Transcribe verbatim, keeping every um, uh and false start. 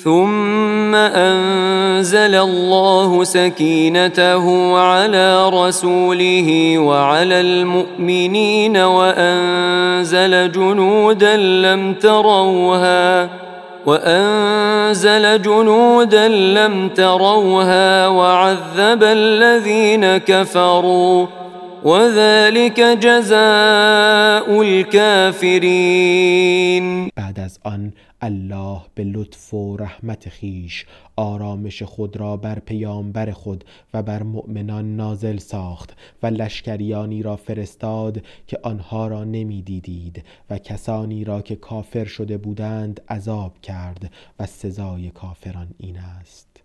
ثم أنزل الله سكينته على رسوله وعلى المؤمنين وأنزل جنودا لم تروها وأنزل جنودا لم تروها وعذب الذين كفروا وذلك جزاء الكافرین. بعد از آن الله به لطف و رحمت خیش آرامش خود را بر پیامبر خود و بر مؤمنان نازل ساخت و لشکریانی را فرستاد که آنها را نمی دیدید و کسانی را که کافر شده بودند عذاب کرد و سزای کافران این است.